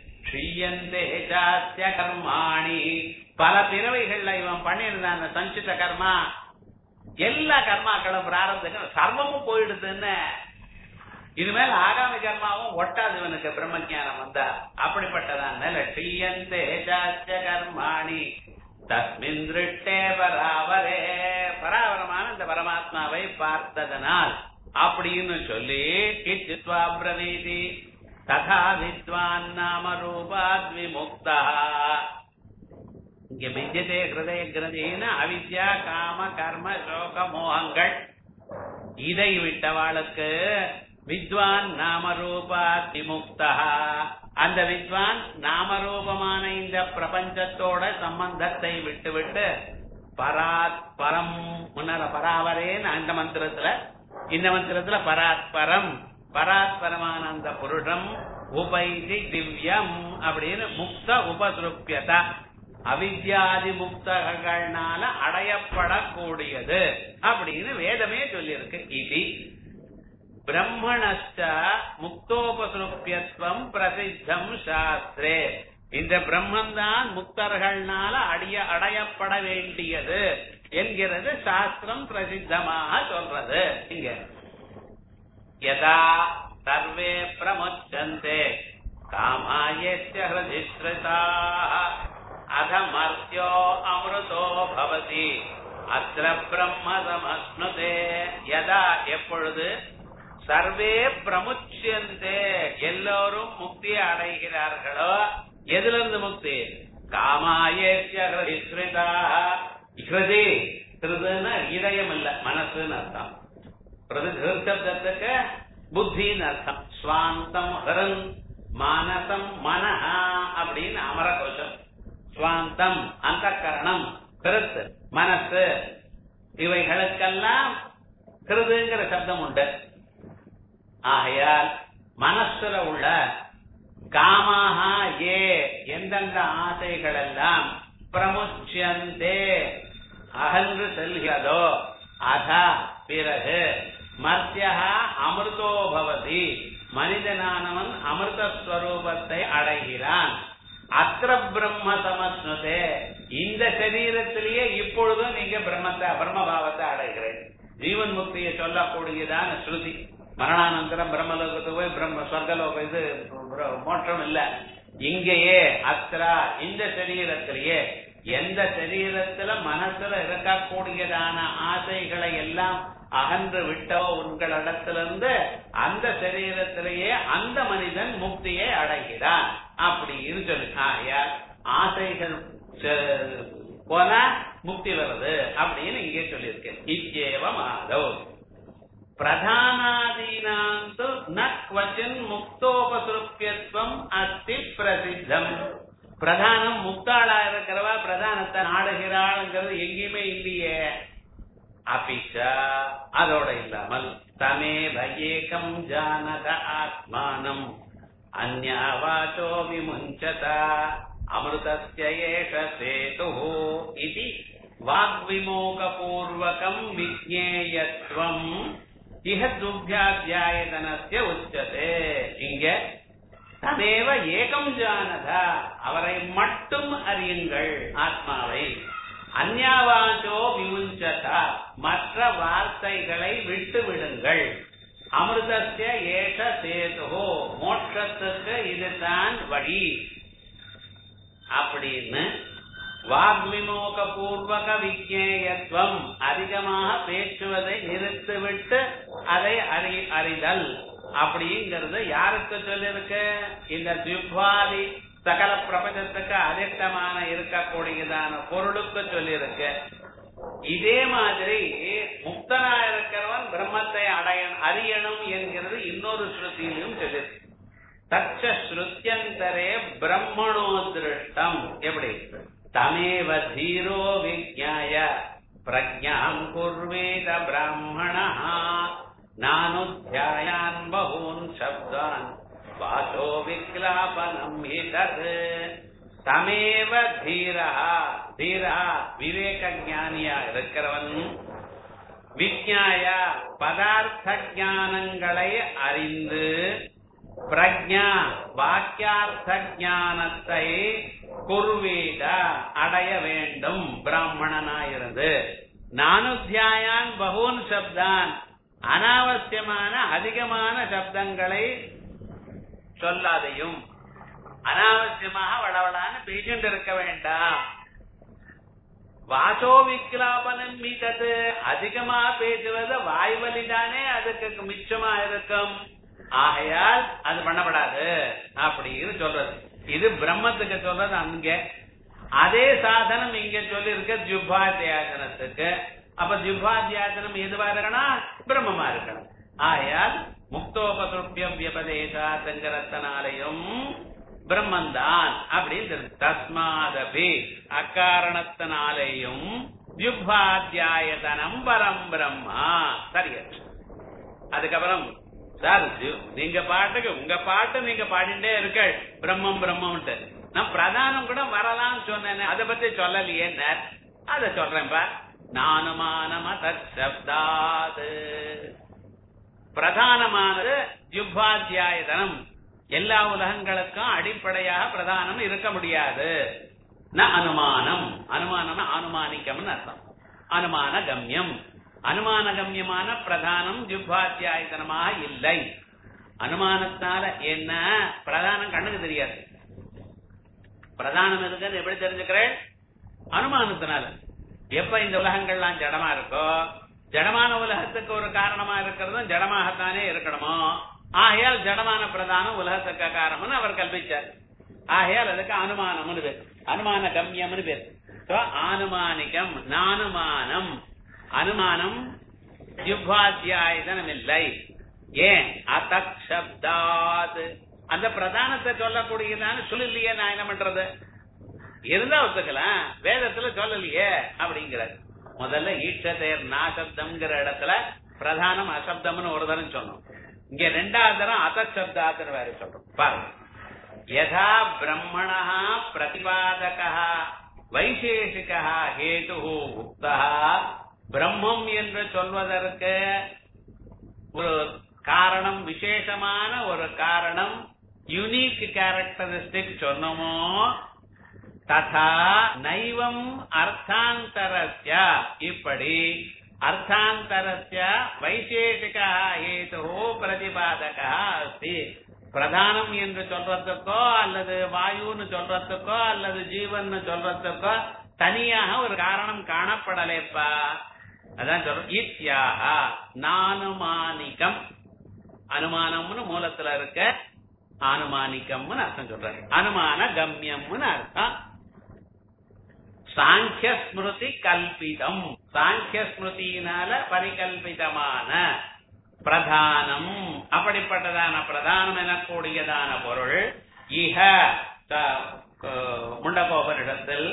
A: கர்மாணி பல பிறவைகள்ல இவன் பண்ணியிருந்தான் அந்த சஞ்சித கர்மா, எல்லா கர்மாக்களும் பிராரப்தம் சர்வமும் போயிடுதுன்னு. இனிமேல் ஆகாமி கர்மாவும் ஒட்டாது இவனுக்கு பிரம்ம ஞானம் வந்தா. அப்படிப்பட்டதான் கர்மாணி தஸ்மின் திருஷ்டே பராவரே, பராவரமான இந்த பரமாத்மாவை பார்த்ததனால் அப்படின்னு சொல்லி கிச்சித்வா பிரவீதி ததா வித்வான் நாம ரூபாத் விமுக்தா. இங்க வித்யதே ஹிருதய கிரந்தின அவித்யா காம கர்ம சோக மோகங்கள் இதை விட்டவாளுக்கு வித்வான் நாமரூபாத் விமுக்தா. அந்த வித்வான் நாமரூபமான இந்த பிரபஞ்சத்தோட சம்பந்தத்தை விட்டுவிட்டு பராத் பரம் முன்னால பராவரேன்னு அந்த மந்திரத்துல, இந்த மந்திரத்துல பராத்பரம் பராத்பரமான அந்த புருஷம் உபைதி திவ்யம் அப்படின்னு முக்த உபசுருப்பியதா அவித்யாதி முக்தகங்கள்னால அடையப்படக்கூடியது அப்படின்னு வேதமே சொல்லியிருக்கு. இது பிரம்மணஸ்ட முக்தோபசுருப்பியத்துவம் பிரசித்தம் சாஸ்திரே. இந்த பிரம்மந்தான் முக்தர்கள்னால அடைய அடையப்பட வேண்டியது என்கிறது சாஸ்திரம் பிரசித்தமாக சொல்றது. இங்க யதா சர்வே பிரமுச்சந்தே காமாயஸ்ய ஹ்ருதிஸ்ருதாः அதமர்த்யோ அம்ருதோ பவதி அத்ர பிரம்ம சமஸ்னுதே. யதா எப்பொழுது சர்வே பிரமுச்சியந்தே எல்லோரும் முக்தி அடைகிறார்களோ, எதிலிருந்து முக்தி? காமாயஸ்ய ஹ்ருதிஸ்ருதாः. ஹிருதி ஹிருதுன்னா இதயம் இல்ல மனசுன்னு அர்த்தம். சப்தத்துக்கு புத்தின்னு அர்த்தம். ஸ்வாந்தம் ஹிருன் மானசம் மனஹ அப்படின்னு அமர கோஷம். ஸ்வாந்தம் அந்த கரணம் ஹிருத் மனசு இவைகளுக்கெல்லாம் ஹிருதுங்கிற சப்தம் உண்டு. ஆகையால் மனசுல உள்ள காமாக ஏ எந்தெந்த ஆசைகள் எல்லாம் பிரமுச்சியந்தே அகன்று செல்கிறதோ அத பிறகு மர்த்தியா அமிர்தோ பவதி மனிதனானவன் அமிர்தஸ்வரூபத்தை அடைகிறான். அத்திர பிரம்ம சமஸ்னுதே இந்த சரீரத்திலேயே இப்பொழுதும் நீங்க பிரம்மத்தை பிரம்மபாவத்தை அடைகிறேன். ஜீவன் முக்தியை சொல்லக்கூடியதான ஸ்ருதி. மரணானந்தரம் பிரம்மலோகத்துக்கு போய் பிரம்ம சொர்க்கலோகம் இது மோட்சம் இல்ல. இங்கேயே அத்ரா இந்த சரீரத்திலேயே எந்த சரீரத்துல மனசுல இருக்கக்கூடியதான ஆசைகளை எல்லாம் அகன்று விட்டோ உங்களிடத்திலிருந்து அந்த சரீரத்திலேயே அந்த மனிதன் முக்தியை அடைகிறான் அப்படின்னு சொல்லு. ஆகையால் ஆசைகள் போனா முக்தி வருது அப்படின்னு இங்கே சொல்லியிருக்கேன். இச்சேவம் ஆதோ பிரதானாதீனாந்து நக்வச்சின் முக்தோபசுருப்பியத்துவம் அஸ்தி பிரசித்தம். பிரதானம் முக்தாளா இருக்கிறவா பிரதானத்தை நாடுகிறாள்ங்கிறது எங்கேயுமே இல்லையே. அபிச்ச அதோட இல்லாமல் தமேவ ஏகம் ஜானத ஆத்மானம் அன்யாவாச்சோ விமுஞ்சத அமிர்தஸ்ய ஏஷ சேதுः இதி வாக்விமோகபூர்வகம் விஜ்ஞேயத்வம் இஹ துப்யாத்யாயதனஸ்ய உச்சதே. இங்க தமேவ ஏகம் ஜானத அவரை மட்டும் அறியுங்கள் ஆத்மாவை. அந்யாவாச்சோ விமுஞ்சத மற்ற வார்த்தைகளை விட்டு விடுங்கள். அமிர்தஸ்ய ஏஷ சேதுஹோ, மோட்சத்துக்கு இதுதான் வழி அப்படின்னு வாக்விமோக பூர்வக விஜேயத்துவம், அதிகமாக பேசுவதை நிறுத்திவிட்டு அதை அறி அறிதல் அப்படிங்கிறது யாருக்கு சொல்லிருக்கு? இந்த ஜிஹ்வாதி சகல பிரபஞ்சத்துக்கு அதிர்ஷ்டமான இருக்கக்கூடியதான பொருளுக்கு சொல்லியிருக்கு. இதே மாதிரி முக்தனா இருக்கிறவன் பிரம்மத்தை அடைய அறியணும் என்கிறது இன்னொரு ஸ்ருதியிலும் சொல்லியிருக்கு. தச்ச ஸ்ருத்யந்தரே பிரம்மணோ திருஷ்டம். எப்படி? தமேவ தீரோ விஜ்ஞாய பிரஜ்ஞாம் குர்வேத பிராமணः நானுத்யாயான் பகூன் சப்தான் வாசோ விக்லாபனம் ஹிதத். தமேவ தீரா, தீரா விவேக ஞானியா இருக்கிறவன், விஜ்ஞாய பதார்த்த ஞானங்களை அறிந்து, பிரஜ்ஞா வாக்கியார்த்த ஞானத்தை குர்வீத அடைய வேண்டும் பிராமணனாயிருந்து, நானுத்யாயான் பகூன் சப்தான் அனாவசியமான அதிகமான சப்தங்களை சொல்லாதையும், அனாவசியமாக வளவளான்னு பேசிட்டு இருக்க வேண்டாம். வாசோ விக்லாபனம் மீதது, அதிகமா பேசுவது வாய்வலிதானே அதுக்கு மிச்சமா இருக்கும், ஆகையால் அது பண்ணப்படாது அப்படின்னு சொல்றது. இது பிரம்மத்துக்கு சொல்றது அங்க. அதே சாதனம் இங்க சொல்லி இருக்க ஜுப்பாத்தியாசனத்துக்கு. அப்ப ஜுப்பாத்தியாசனம் எதுவா இருக்கணும்? பிரம்மமா இருக்கணும். ஆகையால் முக்தோபசுப்பியம் வியபதேசாங்கிறத்தினாலையும் பிரம்மந்தான் அப்படின்னு தஸ்மாதபி அக்காரணத்தினாலேயும் ஜுப்பாத்தியாயதனம் பரம் பிரம்மா. சரியா? அதுக்கப்புறம் சார் நீங்க பாட்டுக்கு உங்க பாட்டு நீங்க பாடிட்டே இருக்க பிரம்மம் பிரம்மம்ட்டு, நான் பிரதானம் கூட வரலாம்னு சொன்னேன், அதை பத்தி சொல்லலையே. அத சொல்றேன்பா. நானுமானம தப்தாது, பிரதானமானது ஜுப்பாத்தியாயதனம். எல்லா உலகங்களுக்கும் அடிப்படையாக பிரதானம் இருக்க முடியாது. ந அனுமானம், அனுமானம் அனுமானிக்கம்னு அர்த்தம். அனுமான கம்யம், அனுமான கம்யமான பிரதானம் ஜுப்பாத்தியாயதனமாக இல்லை. அனுமானத்தால என்ன? பிரதானம் கண்ணுக்கு தெரியாது. பிரதானம் இருக்குன்னு எப்படி தெரிஞ்சுக்கிறேன்? அனுமானத்தினால. எப்ப இந்த உலகங்கள்லாம் ஜடமா இருக்கோ, ஜடமான உலகத்துக்கு ஒரு காரணமா இருக்கிறதும் ஜடமாகத்தானே இருக்கணுமோ, ஆகையால் ஜடமான பிரதானம் உலகத்துக்கு காரணம்னு அவர் கல்பிச்சார். ஆகையால் அதுக்கு அனுமானம்னு பேர், அனுமான கம்யம்னு பேர். ஆனுமானிகம் நானுமானம். அனுமானம் ஜுப்பாத்தியாயதனம் இல்லை. ஏன்? அத்தப்தாத், அந்த பிரதானத்தை சொல்லக்கூடியதான்னு சொல்லலையே, நான் என்ன பண்றது? இருந்தா ஒத்துக்கலாம், வேதத்துல சொல்லலையே அப்படிங்கிற. முதல்ல ஈட்சதேர் நாசப்தம்ங்கிற இடத்துல பிரதானம் அசப்தம்னு ஒரு தரம் சொன்னோம். இங்க ரெண்டாவது தரம் அசப்தாத்துன்னு வேற சொல்றோம். பாருங்க, யதா பிரம்மணா பிரதிபாதகா வைசேஷிகா ஹேது உக்தா, பிரம்மம் என்று சொல்வதற்கு ஒரு காரணம், விசேஷமான ஒரு காரணம், யூனிக் கேரக்டரிஸ்டிக் சொன்னோமோ, ததா நைவம் அர்த்தாந்தரஸ்ய, இப்படி அர்த்தாந்தரஸ்ய வைசேஷிகா ஹேது பிரதிபாதகா அஸ்தி. பிரதானம் என்று சொல்றதுக்கோ அல்லது வாயுன்னு சொல்றதுக்கோ அல்லது ஜீவன் சொல்றதுக்கோ தனியாக ஒரு காரணம் காணப்படலேப்பா. அதான் சொல்றோம். இத்யாக நானுமானிகம், அனுமானம்னு மூலத்துல இருக்க ஆனுமானிக்கம்னு அர்த்தம் சொல்றாரு. அனுமான கம்யம்னு அர்த்தம். சாங்கிய ஸ்மிருதி கல்பிதம், சாங்கிய ஸ்மிருதியினால பரிகல்பிதமான பிரதானம், அப்படிப்பட்டதான பிரதானம் எனக்கூடியதான பொருள் இஹ முண்டகோபனிடத்தில்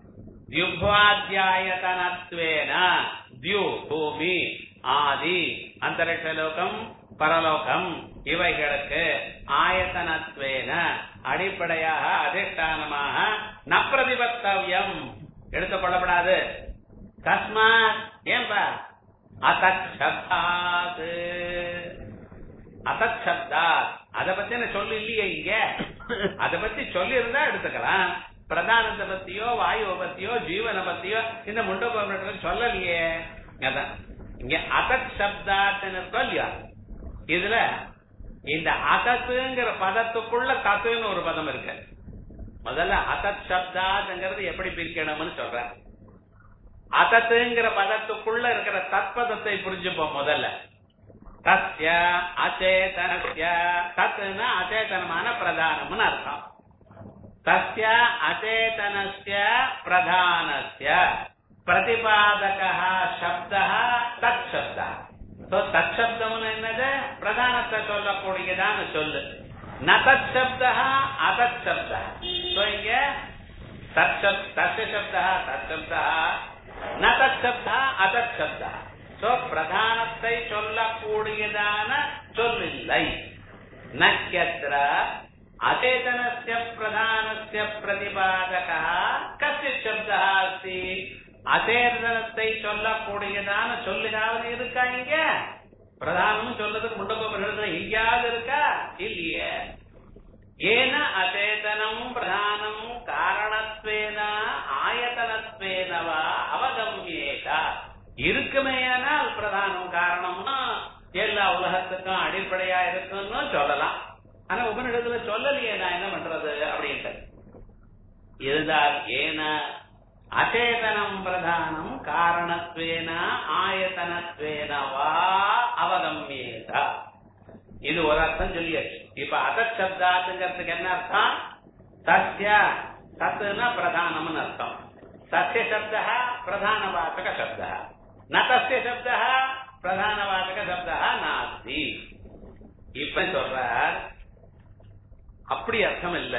A: த்யுபாத்யாயதனத்வேன, த்யு பூமி, ஆதி அந்தரிக்ஷலோகம் பரலோகம் இவைகளுக்கு ஆயத்தனத்வேன அடிப்படையாக அதிஷ்டானமாக ந பிரதிபத்தவ்யம் எடுத்துக்கொள்ளப்படாது. தஸ்மாத், ஏன்பா? அத்தப்தாத், அத்தப்தாத் அதை பத்தி என்ன சொல்லி இல்லையே இங்க. அதை பத்தி சொல்லி இருந்தா எடுத்துக்கலாம். பிரதானத்தை பத்தியோ வாயுவை பத்தியோ ஜீவனை பத்தியோ இந்த முண்டகோபுரத்துல சொல்லலையே. அதான் இங்க அத்தப்தாத்னு இருக்கோ இல்லையா? இதுல இந்த அதத்துங்கிற பதத்துக்குள்ள தத்துன்னு ஒரு பதம் இருக்கு. முதல்ல அதத் சப்தாங்கிறது எப்படி பிரிக்கணும்னு சொல்ற. அதத்துங்கிற பதத்துக்குள்ள இருக்கிற தத்பதத்தை புரிஞ்சுப்போம். முதல்ல தஸ்ய அச்சேதனஸ்ய, தத்துனா அச்சேதனமான பிரதானம்னு அர்த்தம். தஸ்ய அச்சேதனஸ்ய பிரதானஸ்ய பிரதிபாதகः சப்தः தத் சப்தः. தத் சப்தம்னு என்னது? பிரதானத்தை சொல்லக்கூடியதான சொல்லு. ந தத் சப்தः அதத் சப்தः. இங்க தஸ்ய சப்தः தத் சப்தः, ந தத் சப்தः அதத் சப்தः. பிரதானத்தை சொல்லக்கூடியதான சொல்லில்லை. நக்யத்ர அச்சேதனஸ்ய பிரதானஸ்ய பிரதிபாதகः கஸ்ய சப்தः அஸ்தி. அச்சேதனத்தை சொல்லக்கூடியதான சொல்லிதாவது இருக்கா? இங்க பிரதானம் சொல்றதுக்கு முண்டகோபுரத்துல எங்கேயாவது இருக்கா? இல்லையே. ஏன அச்சேதனம் பிரதானம் காரணத்வேன ஆயத்தனத்வேனவா அவகம்யேதா. இருக்குமேயானால் பிரதானம் காரணம்னா எல்லா உலகத்துக்கும் அடிப்படையா இருக்குன்னு சொல்லலாம். ஆனா உபனிடத்துல சொல்லலையே, நான் என்ன பண்றது அப்படின்ட்டு இருந்தால் ஏன அச்சேதனம் பிரதானம் காரணத்வேன ஆயத்தனத்வேனவா அவகம்யேதா. இது ஒரு அர்த்தம் சொல்லியாச்சு. இப்ப அதத் சப்தாத்துங்கிறதுக்கு என்ன அர்த்தம்? சத்ய சத்துனா பிரதானம்னு அர்த்தம். சத்ய சப்தः பிரதானவாச்சக சப்தः, ந தஸ்ய சப்தः பிரதானவாச்சக சப்தः நாஸ்தி. இப்ப சொல்றார் அப்படி அர்த்தம் இல்ல.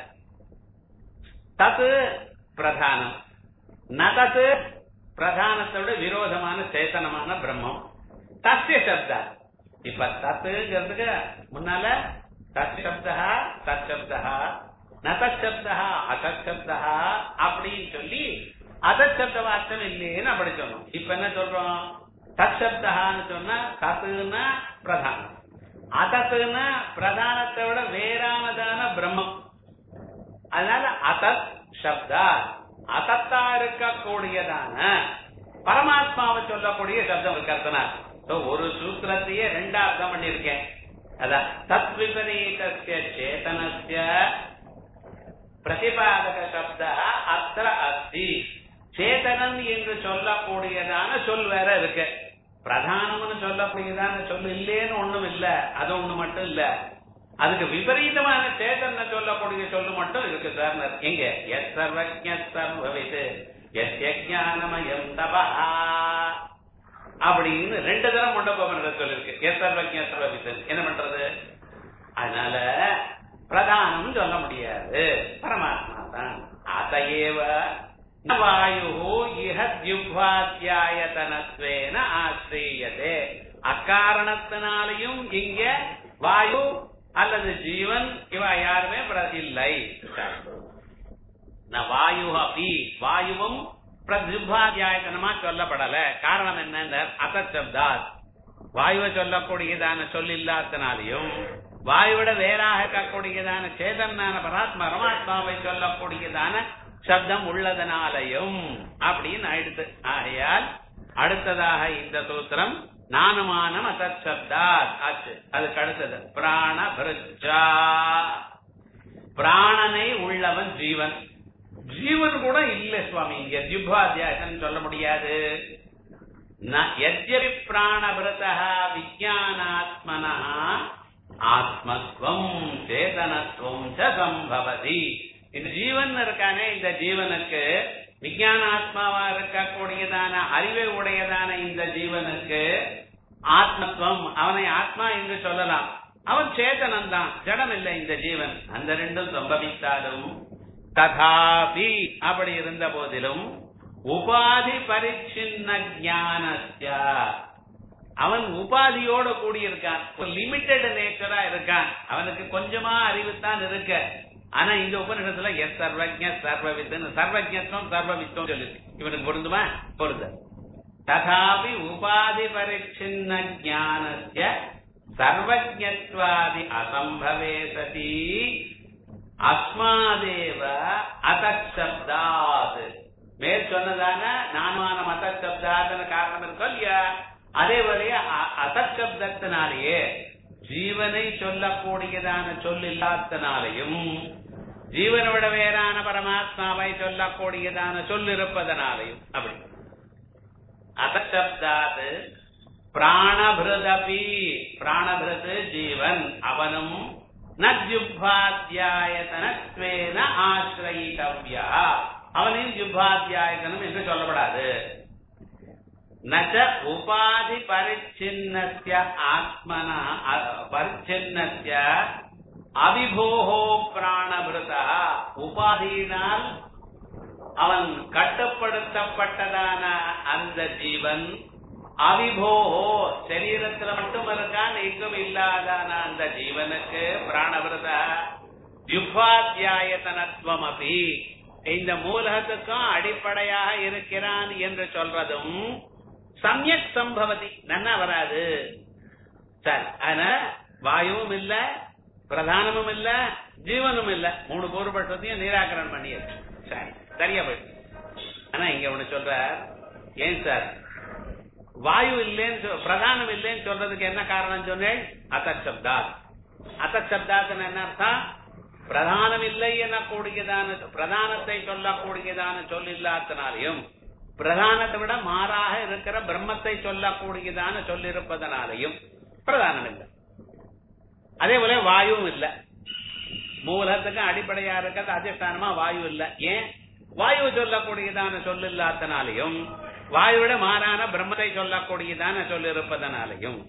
A: தத்து பிரதானம், ந தத்து பிரதானத்தோட விரோதமான சேத்தனமான பிரம்மம். தஸ்ய சப்தா. இப்ப தத்துங்கிறதுக்கு முன்னால தத் சப்தா தத் சப்தா ந தத் சப்தா அதத் சப்தா அப்படின்னு சொல்லி அதத் சப்த வார்த்தம் இல்லையேன்னு அப்படி சொன்னோம். இப்ப என்ன சொல்றோம்? தத் சப்தான்னு சொன்னா தத்துன்னா பிரதானம், அதத்துன்னா பிரதானத்தை விட வேறானதான பிரம்மம். அதனால அதத் சப்தா அதத்தா இருக்கக்கூடியதான பரமாத்மாவை சொல்லக்கூடிய சப்தம் இருக்கிறதுனா ஒரு சூத்திரத்தையே ரெண்டா அர்த்தம் பண்ணிருக்கேன். அதான் தத் விபரீதஸ்ய சேதனஸ்ய பிரதிபாதக சப்த அத்திர அஸ்தி. சேதனன் என்று சொல்லக்கூடியதான சொல் வேற இருக்கு, பிரதானம்னு சொல்லக்கூடியதான சொல் இல்லேன்னு ஒண்ணும் இல்ல. அது ஒண்ணு மட்டும் இல்ல, அதுக்கு விபரீதமான சேதன சொல்லக்கூடிய சொல்லு மட்டும் இருக்கு சார். எங்க எஸ் சர்வஜ்ஞ சர்வவித் எஸ்ய ஞானமயம் தபஹா அப்படின்னு ரெண்டு தரம் முண்டகோபுர சொல்லிருக்கு. எஸ் சர்வஜ்ஞ சர்வவித் என்ன பண்றது? அதனால பிரதானம் சொல்ல முடியாது, பரமாத்மா தான். அதையேவ வாயு இஹ ஜிஹ்வாத்யாயதனத்வேன ஆஸ்ரீயதே. அக்காரணத்தினாலையும் இங்க வாயு அல்லது ஜீவன் இவ யாருமே இல்லை. வாயு அப்படி வாயுவும் பிரதிபாத்தியாயத்தனமா சொல்லப்படல. காரணம் என்ன? அதத் சப்தாத் வாயுவை சொல்லக்கூடியதான சொல் இல்லாதனாலையும் வாயுவிட வேறாக இருக்கக்கூடியதான சேதனான பராத்மா பரமாத்மாவை சொல்லக்கூடியதான சப்தம் உள்ளதனாலையும் அப்படின்னு ஆயிடுத்து. ஆகையால் அடுத்ததாக இந்த சூத்திரம் நானுமானம் அதத் சப்தாத் ஆச்சு. அதுக்கு அடுத்தது பிராண பிரஜா. பிராணனை உள்ளவன் ஜீவன். ஜீவன் கூட இல்ல சுவாமி, இங்க ஜிஹ்வாத்யாயன்னு சொல்ல முடியாது. யத்யபி பிராணபிரதா விஜ்ஞானாத்மனா ஆத்மத்வம் சேதனத்வம் ச சம்பவதி. இந்த ஜீவன் இருக்கானே, இந்த ஜீவனுக்கு விஞ்ஞான ஆத்மாவா இருக்கக்கூடியதான அறிவை உடையதான இந்த ஜீவனுக்கு ஆத்மத்துவம், அவனை ஆத்மா என்று சொல்லலாம். அவன் சேதனம் தான், ஜடம் இல்லை இந்த ஜீவன். அந்த ரெண்டும் சம்பவித்தாலும் ததாபி அப்படி இருந்த போதிலும் உபாதி பரிச்சின்ன ஞானஸ்ய அவன் உபாதியோட கூடியிருக்கான், ஒரு லிமிட்டெட் நேச்சரா இருக்கான். அவனுக்கு கொஞ்சமா அறிவுத்தான் இருக்க. ஆனா இந்த உபநிடத்துல எஸ் சர்வஜ்ஞ சர்வவித்துன்னு சர்வஜத்துவம் சர்வவித்துவம் சொல்லு. இவனுக்கு பொருந்துமா? பொருந்த. ததாபி உபாதி பரிச்சின்ன ஞானஸ்ய சர்வஜத்வாதி அசம்பவே சதி அஸ்மாதேவ அதத் சப்தாத். மேற் சொன்னதான நானுமானம் அதத் சப்தாத்னு காரணம் இருக்கோ இல்லையா, அதே வழிய அதத் சப்தத்தினாலேயே ஜீவனை சொல்லக்கூடியதான சொல் இல்லாதனாலையும் ஜீவனை விட வேறான பரமாத்மாவை சொல்லக்கூடியதான சொல் இருப்பதனாலையும் அப்படி அதசப்தாது பிராணபிருதபி பிராணபிருது ஜீவன் அவனும் நஜுப்பாத்தியாயத்தனத்வேன ஆசிரயித்தவ்யா அவனின் ஜுப்பாத்தியாயத்தனம் என்று சொல்லப்படாது. நச்ச உபாதி பரிச்சின்னஸ்ய ஆத்மனா பரிச்சின்னஸ்ய அவிபோஹோ பிராணபிருதா உபாதியினால் அவன் கட்டுப்படுத்தப்பட்டதான அந்த ஜீவன் அவிபோஹோ சரீரத்துல மட்டும் இருக்கான் எங்கும் இல்லாதான அந்த ஜீவனுக்கு பிராணபிருதா யுப்பாத்தியாயத்தனத்துவம் அப்படி இந்த மூலகத்துக்கும் அடிப்படையாக இருக்கிறான் என்று சொல்றதும் சமயக் சம்பவதி நன்னா வராது. சரி, ஆனா வாயுவும் இல்ல, பிரதானமும் இல்ல, ஜீவனும் இல்ல, மூணு பொருட்பட்டத்தையும் நிராகரணம் பண்ணியது. சரி, சரியா போயிட்டு. ஆனா இங்க ஒண்ணு சொல்ற, ஏன் சார் வாயு இல்லைன்னு பிரதானம் இல்லைன்னு சொல்றதுக்கு என்ன காரணம் சொன்னேன்? அத்தப்தா அத்தப்தாத்து என்ன அர்த்தம்? பிரதானம் இல்லை எனக்கூடியதான பிரதானத்தை சொல்லக்கூடியதான சொல் இல்லாதனாலையும் பிரதானத்தை விட மாறாக இருக்கிற பிரம்மத்தை சொல்லக்கூடியதான சொல் இருப்பதனாலையும் பிரதானம் இல்லை. அதே போல வாயுவும் இல்லை. மூலத்துக்கு அடிப்படையா இருக்கிறது அதிஷ்டானமா வாயு இல்லை. ஏன்? வாயு சொல்லக்கூடியதான சொல் இல்லாதனாலையும் வாயுவிட மாறான பிரம்மத்தை சொல்லக்கூடியதான சொல் இருப்பதனாலையும்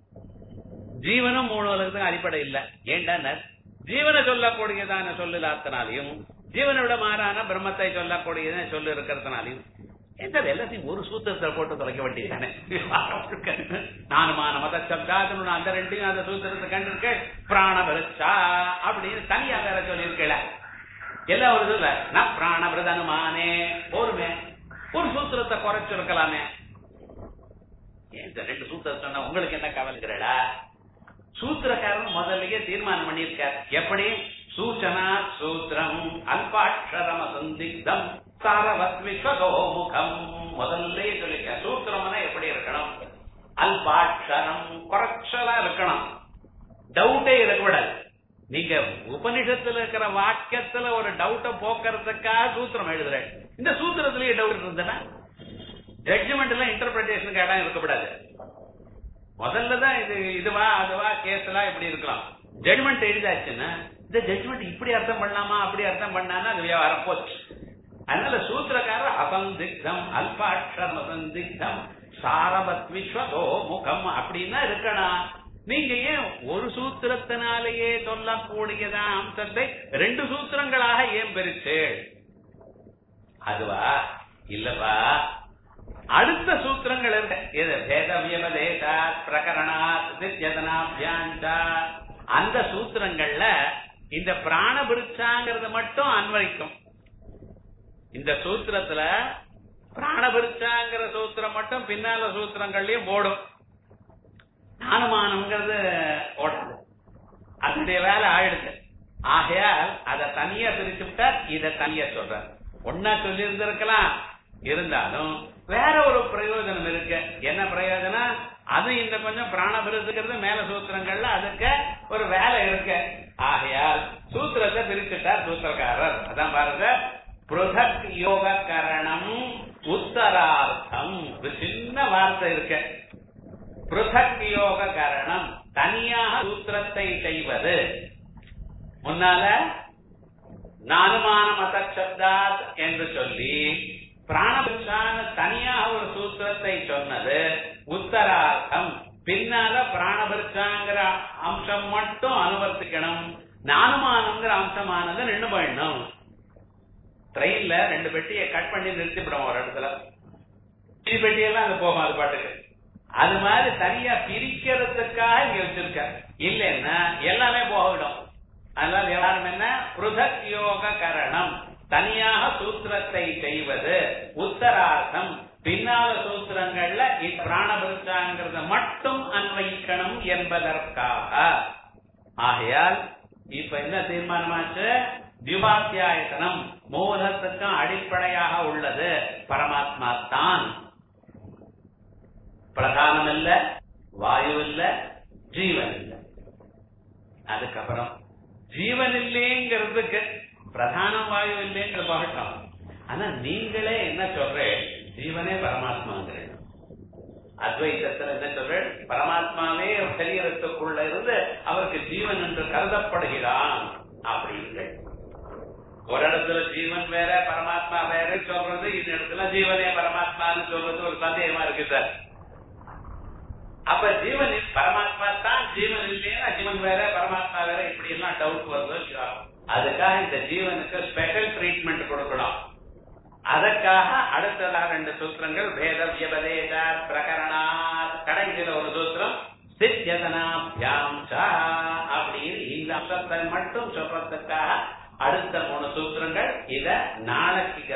A: ஜீவனும் மூணு உலகத்துக்கு அடிப்படை இல்லை. ஏண்டா ஜீவனை சொல்லக்கூடியதான சொல்லு இல்லாதனாலையும் ஜீவனை விட மாறான பிரம்மத்தை சொல்லக்கூடியதான சொல்லு இருக்கிறதுனாலையும் எந்த எல்லாத்தையும் ஒரு சூத்திரத்தை போட்டு தொலைக்க வேண்டியதானே. நானுமான மத சப்தாது அந்த ரெண்டையும் அந்த சூத்திரத்தை கண்டிருக்க பிராணபிருச்சா அப்படின்னு தனியா வேற சொல்லியிருக்கல. எல்லாம் ஒரு சொல்ல நான் பிராணபிரதனுமானே போருமே, ஒரு சூத்திரத்தை குறைச்சிருக்கலாமே. இந்த ரெண்டு சூத்திரம் சொன்ன உங்களுக்கு என்ன கவலைக்கிறடா? சூத்திரக்காரன் முதல்லயே தீர்மானம் பண்ணியிருக்கார். எப்படி? சூச்சனா சூத்திரம் அல்பாட்சரம் சந்திக்தம் சாரவத் விஸ்வதோமுகம் முதல்ல சொல்லிக்க. சூத்திரம்னா எப்படி இருக்கணும்? அல்பாட்சரம் குறைச்சலா இருக்கணும், டவுட்டே இருக்கக்கூடாது. நீங்க உபனிஷத்துல இருக்கிற வாக்கியத்துல ஒரு டவுட்டை போக்குறதுக்காக சூத்திரம் எழுதுற. இந்த சூத்திரத்திலேயே டவுட் இருந்ததுன்னா ஜட்ஜ்மெண்ட்ல இன்டர்பிரேஷனுக்கு இடம் இருக்கக்கூடாது. முதல்லதான் இது இதுவா அதுவா கேஸ் எல்லாம் இப்படி இருக்கலாம். ஜட்ஜ்மெண்ட் எழுதாச்சுன்னா இந்த ஜட்ஜ்மெண்ட் இப்படி அர்த்தம் பண்ணலாமா அப்படி அர்த்தம் பண்ணானா அது வியாபாரம் போச்சு. அதனால சூத்திரக்காரர் அசந்திக்தம் அல்பாட்சரம் அசந்திக்தம் சாரவத் விஸ்வதோ முகம் அப்படின்னா இருக்கணும். நீங்க ஏன் ஒரு சூத்திரத்தினாலேயே சொல்லக்கூடியதான் அம்சத்தை ரெண்டு சூத்திரங்களாக ஏன் பெருச்சு? அதுவா இல்லவா? அடுத்த சூத்திரங்கள் இருக்கு. அந்த சூத்திரங்கள்ல இந்த பிராணபிருச்சாங்கிறது மட்டும் அன்வயிக்கும். இந்த சூத்திரத்துல பிராணபிருச்சாங்கிற சூத்திரம் மட்டும் பின்னால சூத்திரங்கள்லயும் போடும். ஞானமானம்ங்கிறது ஓடாது, அதனுடைய வேலை ஆயிடுது. ஆகையால் அதை தனியா பிரிச்சுட்டா இதை தனியா சொல்ற. ஒன்னா சொல்லி இருந்திருக்கலாம், இருந்தாலும் வேற ஒரு பிரயோஜனம் இருக்கு. என்ன பிரயோஜனம்? அது இந்த கொஞ்சம் பிராணபிருதுங்கிறது மேல சூத்திரங்கள்ல அதுக்கு ஒரு வேலை இருக்கு. ஆகையால் சூத்திரத்தை பிரிச்சுட்டார் சூத்திரக்காரர். அதான் பாருங்க, புருதக் யோக கரணம் உத்தரார்த்தம். ஒரு சின்ன வார்த்தை இருக்கு. புருதக் யோக கரணம் தனியாக சூத்திரத்தை செய்வது. முன்னால நானுமான மத சப்தாத் என்று சொல்லி பிராணபிருச்சான தனியாக ஒரு சூத்திரத்தை சொன்னது உத்தரார்த்தம். பின்னால பிராணபிருச்சாங்கிற அம்சம் மட்டும் அனுவர்த்திக்கணும். நானுமானங்கிற அம்சமானது ரெண்டு போயிடணும். ட்ரெயின்ல ரெண்டு பெட்டியை கட் பண்ணி நிறுத்திவிடும் ஒரு இடத்துல, இது பெட்டியெல்லாம் அது போகும் அது பாட்டுக்கு. அது மாதிரி தனியா பிரிக்கிறதுக்காக இங்க வச்சிருக்க. இல்லைன்னா எல்லாமே போகவிடும். அதனால எல்லாரும் என்ன? புருதக் யோக கரணம் தனியாக சூத்திரத்தை செய்வது உத்தரார்த்தம். பின்னால சூத்திரங்கள்ல பிராணபிருச்சாங்கிறத மட்டும் அன்வயிக்கணும் என்பதற்காக. ஆகையால் இப்ப என்ன தீர்மானமாச்சு? தியுபாத்தியாயத்தனம் மூலத்துக்கும் அடிப்படையாக உள்ளது பரமாத்மா தான். பிரதானம் இல்ல, வாயு இல்ல, ஜீவன் இல்ல. அதுக்கப்புறம் ஜீவன் இல்லைங்கிறதுக்கு பிரதான வாயு இல்லைங்கிற பாகட்டம். ஆனா நீங்களே என்ன சொல்றேன், ஜீவனே பரமாத்மாங்கிறேன். அத்வைதத்துல என்ன சொல்றேன், பரமாத்மாவே சரீரத்துக்குள்ள இருந்து அவருக்கு ஜீவன் என்று கருதப்படுகிறான் அப்படின்னு. ஒரு இடத்துல ஜீவன் வேற பரமாத்மா வேற சொல்றது, இந்த இடத்துல ஜீவனே பரமாத்மான்னு சொல்றது ஒரு சந்தேகமா இருக்கு சார். அப்ப ஜீவன் பரமாத்மா தான், ஜீவன் இல்லையா ஜீவன் வேற பரமாத்மா வேற, இப்படி எல்லாம் டவுட் வருது. அதுக்காக இந்த ஜீவனுக்கு ஸ்பெஷல் ட்ரீட்மெண்ட் கொடுக்கணும். அதற்காக அடுத்ததாக ரெண்டு சூத்திரங்கள், பேத வியபதேத பிரகரணா, கடைசியில ஒரு சூத்திரம் சித்யதனாபியாம் அப்படின்னு இந்த அம்சத்தை மட்டும் சொல்றதுக்காக அடுத்த மூணு சூத்திரங்கள். இத நாளைக்கு